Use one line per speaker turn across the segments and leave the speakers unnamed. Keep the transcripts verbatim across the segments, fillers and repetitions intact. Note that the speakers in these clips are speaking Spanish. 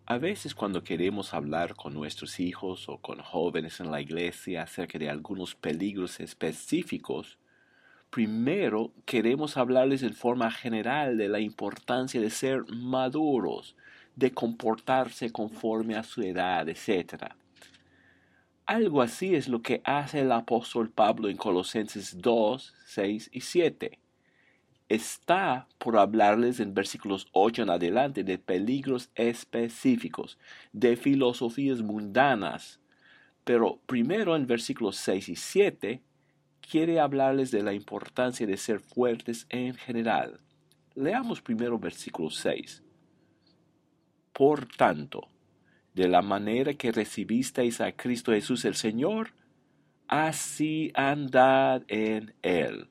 A veces cuando queremos hablar con nuestros hijos o con jóvenes en la iglesia acerca de algunos peligros específicos, primero queremos hablarles en forma general de la importancia de ser maduros, de comportarse conforme a su edad, etcétera. Algo así es lo que hace el apóstol Pablo en Colosenses dos, seis y siete. Está por hablarles en versículos ocho en adelante de peligros específicos, de filosofías mundanas, pero primero en versículos seis y siete quiere hablarles de la importancia de ser fuertes en general. Leamos primero versículo seis. Por tanto, de la manera que recibisteis a Cristo Jesús el Señor, así andad en Él.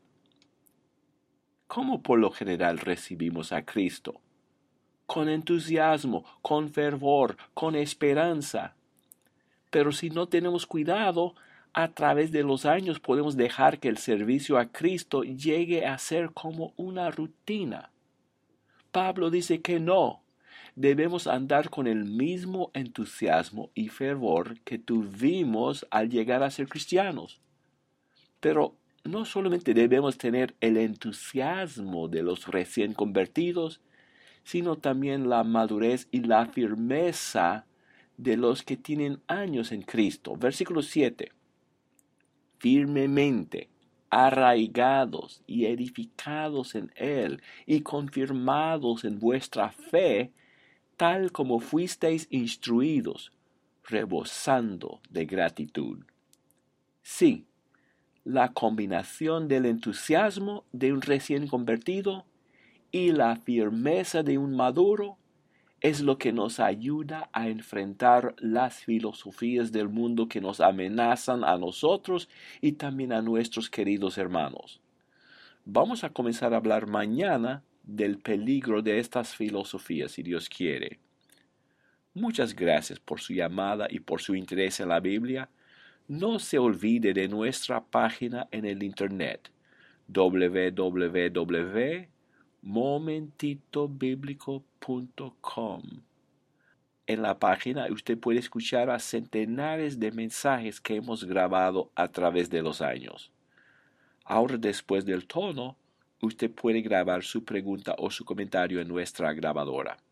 ¿Cómo por lo general recibimos a Cristo? Con entusiasmo, con fervor, con esperanza. Pero si no tenemos cuidado, a través de los años podemos dejar que el servicio a Cristo llegue a ser como una rutina. Pablo dice que no. Debemos andar con el mismo entusiasmo y fervor que tuvimos al llegar a ser cristianos. Pero no solamente debemos tener el entusiasmo de los recién convertidos, sino también la madurez y la firmeza de los que tienen años en Cristo. Versículo siete. Firmemente arraigados y edificados en Él y confirmados en vuestra fe, tal como fuisteis instruidos, rebosando de gratitud. Sí, la combinación del entusiasmo de un recién convertido y la firmeza de un maduro es lo que nos ayuda a enfrentar las filosofías del mundo que nos amenazan a nosotros y también a nuestros queridos hermanos. Vamos a comenzar a hablar mañana del peligro de estas filosofías, si Dios quiere. Muchas gracias por su llamada y por su interés en la Biblia. No se olvide de nuestra página en el internet doble u doble u doble u punto momentito bíblico punto com. En la página usted puede escuchar a centenares de mensajes que hemos grabado a través de los años. Ahora, después del tono, usted puede grabar su pregunta o su comentario en nuestra grabadora.